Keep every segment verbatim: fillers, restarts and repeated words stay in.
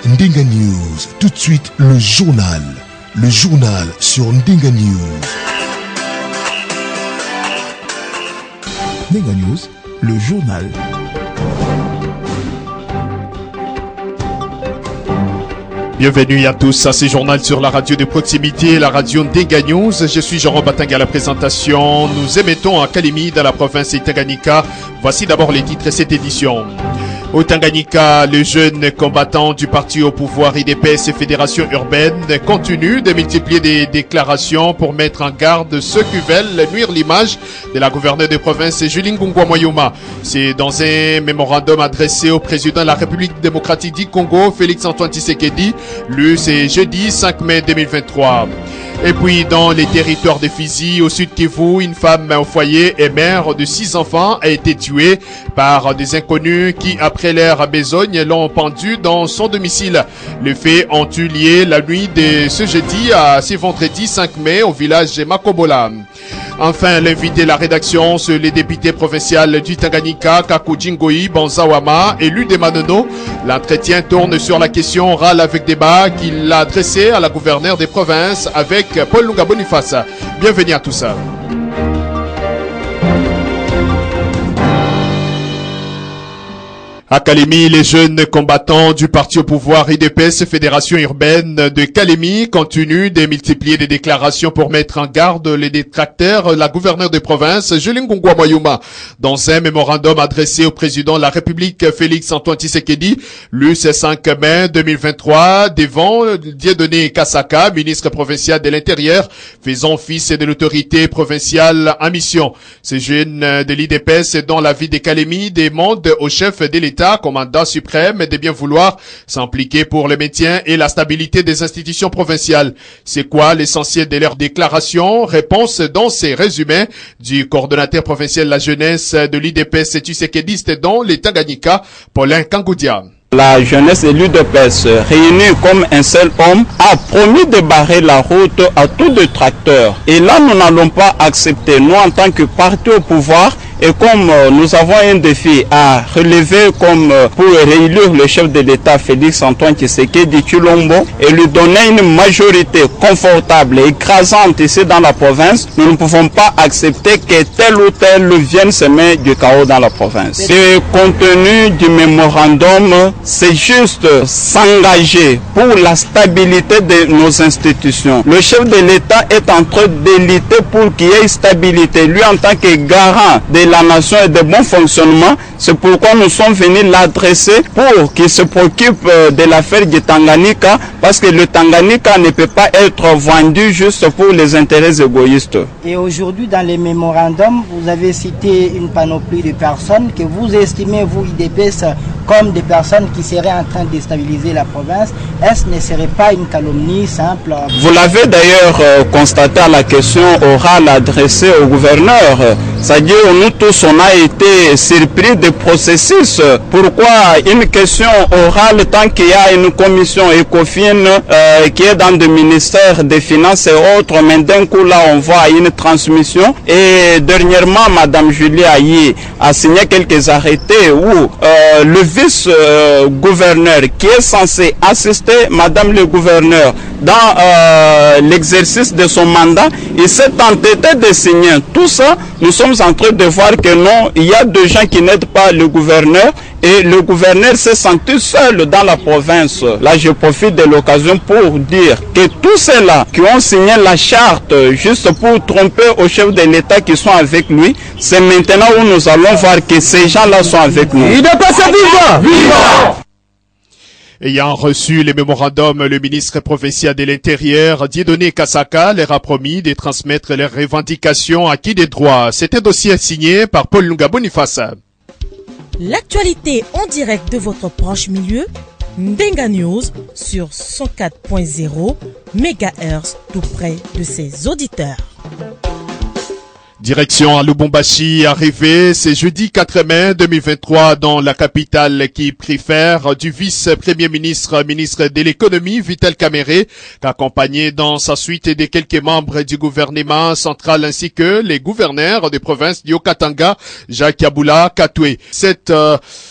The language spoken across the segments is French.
Ndenga News, tout de suite le journal. Le journal sur Ndenga News. Ndenga News, le journal. Bienvenue à tous à ce journal sur la radio de proximité, la radio Ndenga News. Je suis Jean Batanga à la présentation. Nous émettons à Kalemi dans la province de Tanganyika. Voici d'abord les titres de cette édition. Au Tanganyika, le jeune combattant du parti au pouvoir I D P S et Fédération urbaine continue de multiplier des déclarations pour mettre en garde ceux qui veulent nuire l'image de la gouverneure de province Julie Ngungwa Moyuma. C'est dans un mémorandum adressé au président de la République démocratique du Congo, Félix-Antoine Tshisekedi, lu ce jeudi cinq mai deux mille vingt-trois. Et puis dans les territoires de Fizi, au sud Kivu, une femme au foyer et mère de six enfants a été tuée par des inconnus qui, après leur besogne, l'ont pendue dans son domicile. Les faits ont eu lieu la nuit de ce jeudi à ce vendredi cinq mai au village de Makobola. Enfin, l'invité de la rédaction, c'est le député provincial du Tanganyika, Kakujingoi Banzawama, élu de Manono. L'entretien tourne sur la question orale avec débat qu'il a adressée à la gouverneure des provinces avec Paul Lunga Boniface. Bienvenue à tous. À Kalemi, les jeunes combattants du parti au pouvoir I D P S, Fédération urbaine de Kalemi, continuent de multiplier des déclarations pour mettre en garde les détracteurs, la gouverneure de province, Julie Ngungwa Moyuma. Dans un mémorandum adressé au président de la République, Félix-Antoine Tshisekedi, lu ce cinq mai deux mille vingt-trois, devant Dieudonné Kasaka, ministre provincial de l'Intérieur, faisant office de l'autorité provinciale en mission. Ces jeunes de l'I D P S, dans la ville de Kalemi, demandent au chef de l'État, commandant suprême, de bien vouloir s'impliquer pour le maintien et la stabilité des institutions provinciales. C'est quoi l'essentiel de leurs déclarations? Réponse dans ces résumés du coordonnateur provincial de la jeunesse de l'I D P S Tshisekediste dans les Tanganyika, Paulin Kangoudia. La jeunesse de l'U D P S, réunie comme un seul homme, a promis de barrer la route à tous détracteurs. Et là, nous n'allons pas accepter, nous en tant que parti au pouvoir, et comme euh, nous avons un défi à relever comme euh, pour réélire le chef de l'État Félix-Antoine Tshisekedi Tshilombo et lui donner une majorité confortable et écrasante ici dans la province, nous ne pouvons pas accepter que tel ou tel vienne semer du chaos dans la province. Le contenu du mémorandum, c'est juste s'engager pour la stabilité de nos institutions. Le chef de l'État est en train de lutter pour qu'il y ait stabilité. Lui, en tant que garant de la nation et de bon fonctionnement, c'est pourquoi nous sommes venus l'adresser pour qu'il se préoccupe de l'affaire du Tanganyika, parce que le Tanganyika ne peut pas être vendu juste pour les intérêts égoïstes. Et aujourd'hui, dans les mémorandums, vous avez cité une panoplie de personnes que vous estimez, vous, I D P S, comme des personnes qui seraient en train de déstabiliser la province. Est-ce ne serait pas une calomnie simple? Vous l'avez d'ailleurs euh, constaté à la question orale adressée au gouverneur. C'est-à-dire, nous tous, on a été surpris du processus. Pourquoi une question orale, tant qu'il y a une commission ECOFIN euh, qui est dans le ministère des Finances et autres, mais d'un coup là, on voit une transmission. Et dernièrement, Madame Julie Ayi a signé quelques arrêtés où euh, le vice-gouverneur qui est censé assister Madame le gouverneur dans euh, l'exercice de son mandat, il s'est entêté de signer. Tout ça, nous sommes en train de voir que non, il y a des gens qui n'aident pas le gouverneur et le gouverneur s'est senti seul dans la province. Là, je profite de l'occasion pour dire que tous ceux-là qui ont signé la charte juste pour tromper au chef de l'État qui sont avec lui, c'est maintenant où nous allons voir que ces gens-là sont avec nous. Il ne passe pas vivant! Vivant! Ayant reçu les mémorandums, le ministre provincial de l'Intérieur, Dieudonné Kasaka, leur a promis de transmettre leurs revendications acquis des droits. C'est un dossier signé par Paul Lunga Boniface. L'actualité en direct de votre proche milieu, Ndenga News sur cent quatre point zéro mégahertz tout près de ses auditeurs. Direction à Lubumbashi, arrivé ce jeudi quatre mai deux mille vingt-trois dans la capitale qui préfère du vice-premier ministre, ministre de l'économie, Vital Kamerhe, accompagné dans sa suite de quelques membres du gouvernement central ainsi que les gouverneurs des provinces d'Yokatanga, Jacques Yabula, Katwe. Cette euh,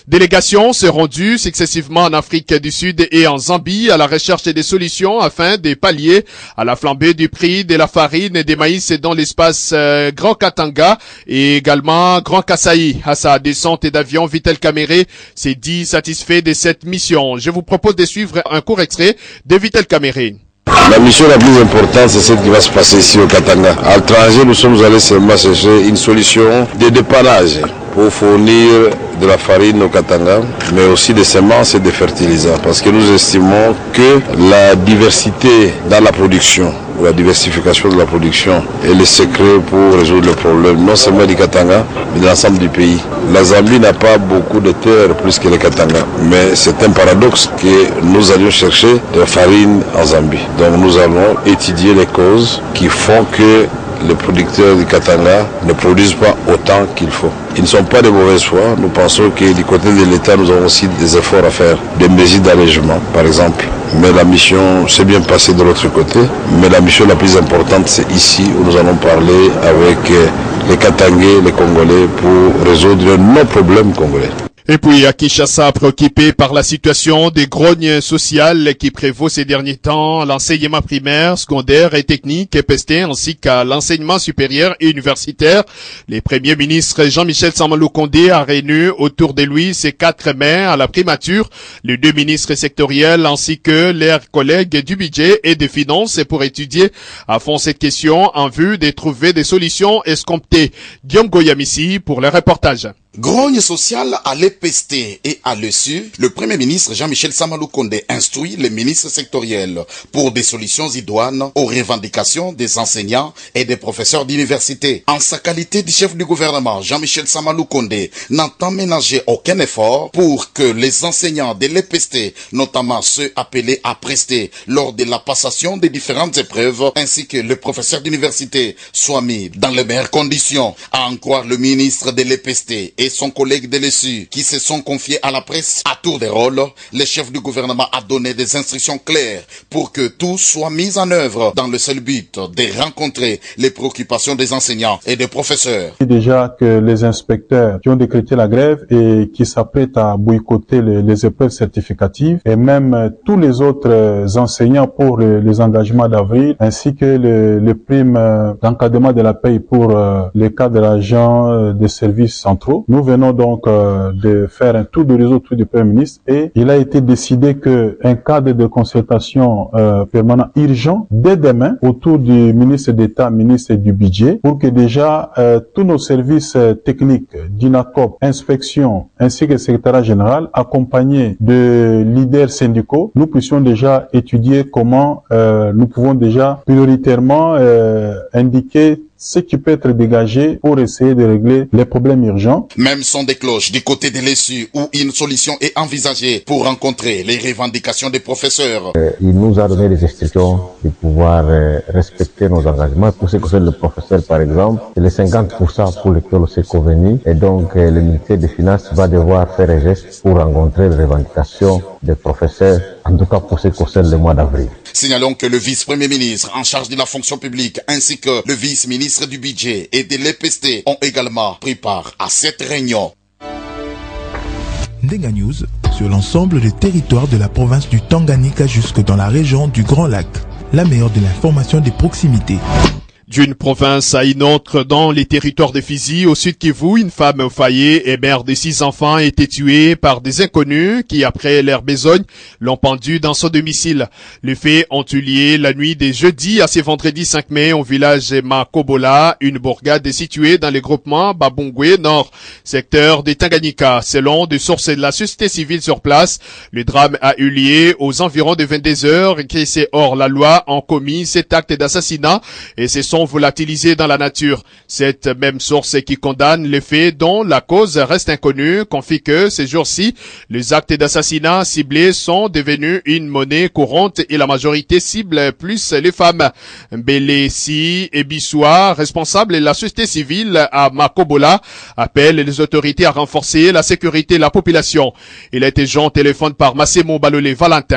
Délégation s'est rendue successivement en Afrique du Sud et en Zambie à la recherche des solutions afin de pallier à la flambée du prix de la farine et des maïs dans l'espace euh, Grand Katanga et également Grand Kasaï. À sa descente d'avion, Vital Kamerhe s'est dit satisfait de cette mission. Je vous propose de suivre un court extrait de Vital Kamerhe. La mission la plus importante, c'est celle qui va se passer ici au Katanga. À l'étranger, nous sommes allés seulement chercher une solution de dépannage pour fournir de la farine au Katanga, mais aussi des semences et des fertilisants, parce que nous estimons que la diversité dans la production, ou la diversification de la production, est le secret pour résoudre le problème, non seulement du Katanga, mais de l'ensemble du pays. La Zambie n'a pas beaucoup de terres plus que le Katanga, mais c'est un paradoxe que nous allions chercher de la farine en Zambie. Donc nous allons étudier les causes qui font que les producteurs du Katanga ne produisent pas autant qu'il faut. Ils ne sont pas de mauvaise foi. Nous pensons que du côté de l'État, nous avons aussi des efforts à faire, des mesures d'allègement, par exemple. Mais la mission s'est bien passée de l'autre côté. Mais la mission la plus importante, c'est ici où nous allons parler avec les Katangais, les Congolais, pour résoudre nos problèmes congolais. Et puis à Kinshasa, préoccupé par la situation des grognes sociales qui prévaut ces derniers temps, l'enseignement primaire, secondaire et technique est pesté, ainsi qu'à l'enseignement supérieur et universitaire. Les premiers ministres Jean-Michel Sama Lukonde a réuni autour de lui ces quatre mai à la primature, les deux ministres sectoriels ainsi que leurs collègues du budget et des finances pour étudier à fond cette question en vue de trouver des solutions escomptées. Guillaume Goyamissi pour le reportage. Grogne sociale à l'E P S T et à l'E S U, le Premier ministre Jean-Michel Sama Lukonde instruit les ministres sectoriels pour des solutions idoines aux revendications des enseignants et des professeurs d'université. En sa qualité de chef du gouvernement, Jean-Michel Sama Lukonde n'entend ménager aucun effort pour que les enseignants de l'E P S T, notamment ceux appelés à prester lors de la passation des différentes épreuves, ainsi que les professeurs d'université, soient mis dans les meilleures conditions. À en croire le ministre de l'E P S T et son collègue de l'E S U qui se sont confiés à la presse à tour de rôle, le chef du gouvernement a donné des instructions claires pour que tout soit mis en œuvre dans le seul but de rencontrer les préoccupations des enseignants et des professeurs. Déjà que les inspecteurs qui ont décrété la grève et qui s'apprêtent à boycotter les, les épreuves certificatives et même tous les autres enseignants pour les, les engagements d'avril ainsi que les, les primes d'encadrement de la paye pour euh, les cadres agents des services centraux. Nous venons donc euh, de faire un tour de réseau autour du Premier ministre et il a été décidé qu'un cadre de concertation euh, permanent urgent dès demain autour du ministre d'État, ministre du Budget, pour que déjà euh, tous nos services euh, techniques, d'INACOP, inspection, ainsi que le secrétariat général, accompagnés de leaders syndicaux, nous puissions déjà étudier comment euh, nous pouvons déjà prioritairement euh, indiquer ce qui peut être dégagé pour essayer de régler les problèmes urgents. Même son des cloches du côté de l'E S U où une solution est envisagée pour rencontrer les revendications des professeurs. Euh, il nous a donné des instructions de pouvoir euh, respecter nos engagements. Pour ce qui concerne le professeur, par exemple, c'est les cinquante pour cent pour lesquels on s'est convenu. Et donc, euh, le ministère des Finances va devoir faire un geste pour rencontrer les revendications des professeurs, en tout cas pour ce qui concerne le mois d'avril. Signalons que le vice-premier ministre en charge de la fonction publique ainsi que le vice-ministre du budget et de l'E P S T ont également pris part à cette réunion. Ndenga News sur l'ensemble des territoires de la province du Tanganyika jusque dans la région du Grand Lac. La meilleure de l'information de proximité. D'une province à une autre dans les territoires de Fizi, au sud Kivu, une femme au foyer et mère de six enfants a été tuée par des inconnus qui, après leur besogne, l'ont pendue dans son domicile. Les faits ont eu lieu la nuit des jeudi à ce vendredi cinq mai au village Makobola, une bourgade située dans le groupement Babongwe Nord, secteur de Tanganyika. Selon des sources de la société civile sur place, le drame a eu lieu aux environs de vingt-deux heures et que ces hors-la-loi ont commis cet acte d'assassinat et se sont volatilisés dans la nature. Cette même source qui condamne les faits dont la cause reste inconnue confie que ces jours-ci, les actes d'assassinat ciblés sont devenus une monnaie courante et la majorité cible plus les femmes. Mbelesi Ebissoa, responsable de la société civile à Makobola, appelle les autorités à renforcer la sécurité de la population. Il a été joint au téléphone par Massimo Balolé Valentin.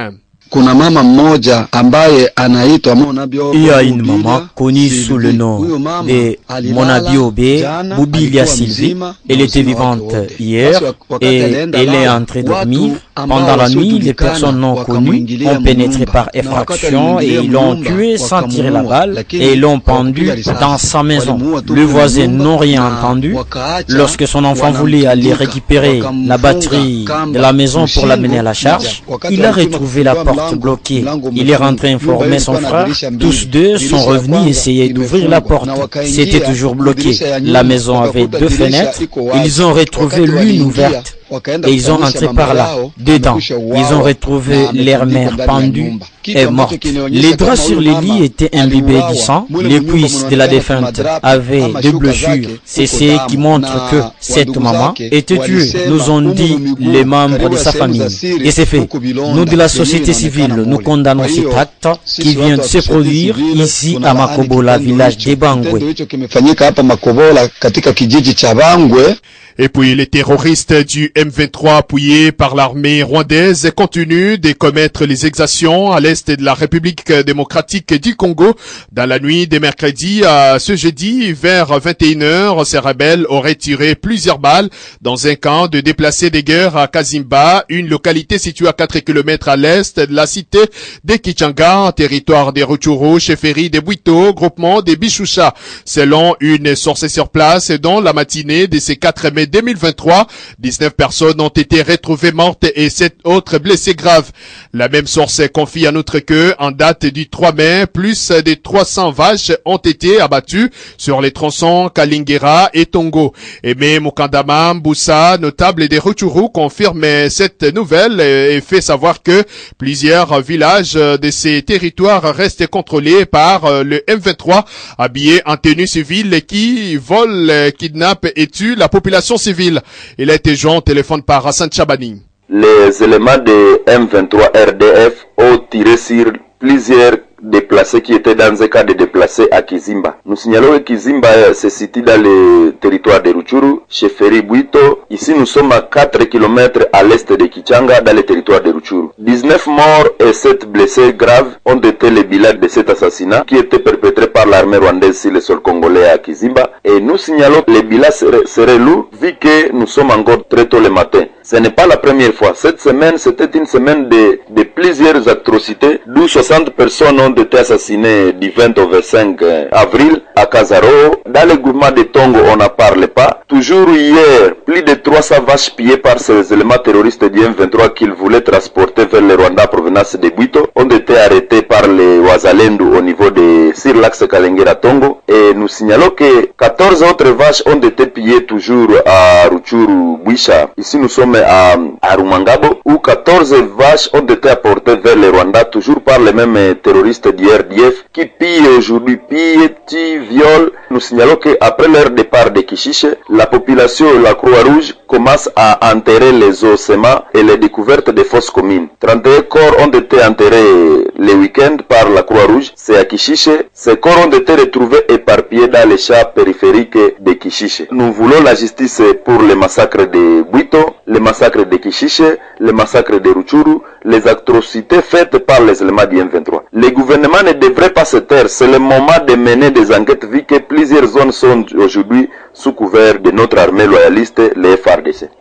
Il y a une maman connue sous le nom de Monabiobe Boubilia Sylvie. Elle était vivante hier et elle est entrée dormir. Pendant la nuit, les personnes non connues ont pénétré par effraction et l'ont tuée sans tirer la balle et l'ont pendue dans sa maison. Le voisin n'a rien entendu. Lorsque son enfant voulait aller récupérer la batterie de la maison pour l'amener à la charge, il a retrouvé la porte bloquée. Il est rentré informer son frère. Tous deux sont revenus essayer d'ouvrir la porte. C'était toujours bloqué. La maison avait deux fenêtres. Ils ont retrouvé l'une ouverte. Et ils ont entré par là, dedans. Ils ont retrouvé leur mère pendue et morte. Les draps sur les lits étaient imbibés du sang. Les cuisses de la défunte avaient des blessures. C'est ce qui montre que cette maman était tuée, nous ont dit les membres de sa famille. Et c'est fait. Nous de la société civile, nous condamnons cet acte qui vient de se produire ici à Makobola, village de Bangwe. Et puis les terroristes du M vingt-trois appuyés par l'armée rwandaise continuent de commettre les exactions à l'est de la République démocratique du Congo. Dans la nuit de mercredi à ce jeudi, vers vingt et une heures, ces rebelles auraient tiré plusieurs balles dans un camp de déplacés de guerre à Kazimba, une localité située à quatre kilomètres à l'est de la cité de Kichanga, territoire des Rutshuru, chefferie des Bwito, groupement des Bishusha. Selon une source sur place, dans la matinée de ce quatre mai deux mille vingt-trois, dix-neuf personnes ont été retrouvées mortes et sept autres blessées graves. La même source confie en outre que, en date du trois mai, plus de trois cents vaches ont été abattues sur les tronçons Kalingera et Tongo. Aimé Mukandama Mboussa, notable des Rutshuru, confirme cette nouvelle et fait savoir que plusieurs villages de ces territoires restent contrôlés par le M vingt-trois, habillés en tenue civile, qui volent, kidnappent et tuent la population civile. Il a été joint au téléphone par Hassan Chabani. Les éléments de M vingt-trois R D F ont tiré sur plusieurs déplacés qui étaient dans un cas de déplacés à Kizimba. Nous signalons que Kizimba se situe dans le territoire de Rutshuru, chefferie Bwito. Ici, nous sommes à quatre kilomètres à l'est de Kichanga, dans le territoire de Rutshuru. dix-neuf morts et sept blessés graves ont été les bilans de cet assassinat qui était perpétré par l'armée rwandaise sur le sol congolais à Kizimba. Et nous signalons que les bilans seraient, seraient lourds vu que nous sommes encore très tôt le matin. Ce n'est pas la première fois. Cette semaine, c'était une semaine de, de plusieurs atrocités, d'où soixante personnes ont été assassinées du vingt au vingt-cinq avril à Kazaro. Dans le groupement de Tongo, on n'en parle pas. Toujours hier, plus de trois cents vaches pillées par ces éléments terroristes du M vingt-trois qu'ils voulaient transporter vers le Rwanda en provenance de Bwito ont été arrêtés par les Wazalendo au niveau de sur l'axe Kalengera Tongo. Et nous signalons que quatorze autres vaches ont été pillées toujours à Rutshuru Bwisha. Ici, nous sommes à, à Rumangabo, où quatorze vaches ont été apportées vers le Rwanda, toujours par les mêmes terroristes du R D F, qui pillent aujourd'hui, pillent, tuent, violent. Nous signalons qu'après leur départ de Kishiche, la population et la Croix-Rouge commence à enterrer les ossements et les découvertes des fosses communes. trente et un corps ont été enterrés le week-end par la Croix-Rouge, c'est à Kishiche. Ces corps ont été retrouvés éparpillés dans les champs périphériques de Kishiche. Nous voulons la justice pour les massacres de Bwito, les massacres de Kishiche, les massacres de Rutshuru, les atrocités faites par les éléments du M vingt-trois. Le gouvernement ne devrait pas se taire, c'est le moment de mener des enquêtes vu que plusieurs zones sont aujourd'hui sous couvert de notre armée loyaliste, les F A R D C.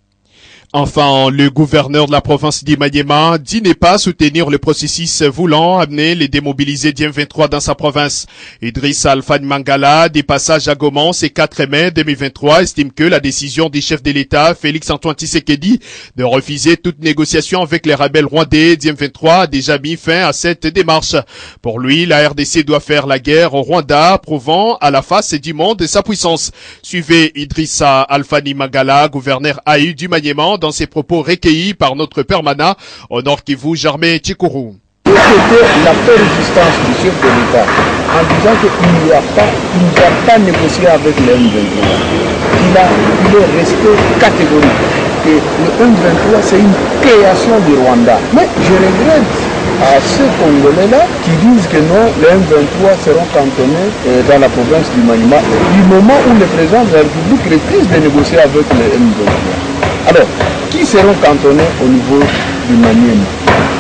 Enfin, le gouverneur de la province d'Imanyema dit ne pas soutenir le processus voulant amener les démobilisés du M vingt-trois dans sa province. Idriss Alpha Mangala, des passages à Gaumont ce quatre mai deux mille vingt-trois, estime que la décision du chef de l'État, Félix Antoine Tshisekedi, de refuser toute négociation avec les rebelles rwandais du M vingt-trois a déjà mis fin à cette démarche. Pour lui, la R D C doit faire la guerre au Rwanda, prouvant à la face du monde sa puissance. Suivez Idrissa Alpha Mangala, gouverneur A U du Maniema, dans ses propos recueillis par notre permanent au Nord Kivu, Germain Tchikourou. C'était la résistance du chef de l'État en disant qu'il n'y a pas, il ne va pas négocier avec le M vingt-trois. Il, a, il est resté catégorique que le M vingt-trois c'est une création du Rwanda. Mais je regrette à ces Congolais-là qui disent que non, les M vingt-trois seront cantonnés euh, dans la province du Maniema du moment où le président de la République refuse de négocier avec le M vingt-trois. Alors, qui seront cantonnés au niveau du Maniema? Au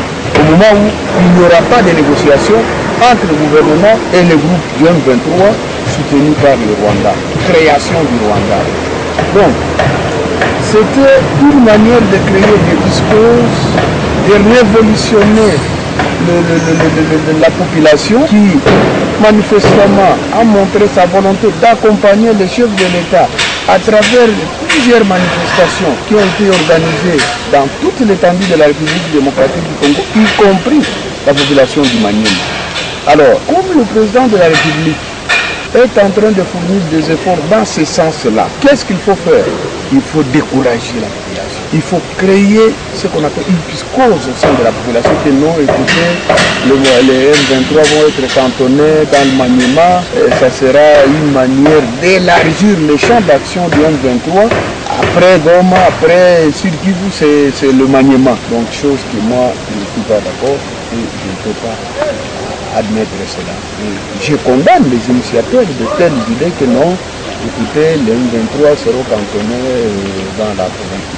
moment où il n'y aura pas de négociation entre le gouvernement et le groupe du M vingt-trois soutenu par le Rwanda, création du Rwanda. Donc, c'était une manière de créer des discours, de révolutionner le, le, le, le, le, la population qui manifestement a montré sa volonté d'accompagner le chef de l'État à travers plusieurs manifestations qui ont été organisées dans toute l'étendue de la République démocratique du Congo, y compris la population du Maniema. Alors, comme le président de la République est en train de fournir des efforts dans ce sens-là, qu'est-ce qu'il faut faire? Il faut décourager la population. Il faut créer ce qu'on appelle une psychose au sein de la population, que non, écoutez, le, les M vingt-trois vont être cantonnés dans le Maniema, et ça sera une manière d'élargir le champ d'action du M vingt-trois. Après Goma, après Sud Kivu, c'est le Maniema. Donc, chose que moi, je ne suis pas d'accord et je ne peux pas admettre cela. Et je condamne les initiateurs de telles idées que non, écoutez, les M vingt-trois seront cantonnés dans la province.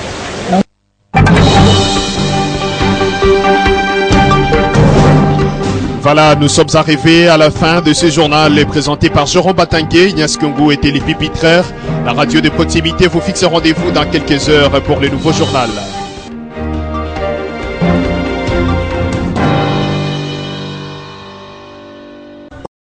Voilà, nous sommes arrivés à la fin de ce journal présenté par Jérôme Batangué. Ignace Kungu était les pupitraires. La radio de proximité vous fixe rendez-vous dans quelques heures pour le nouveau journal.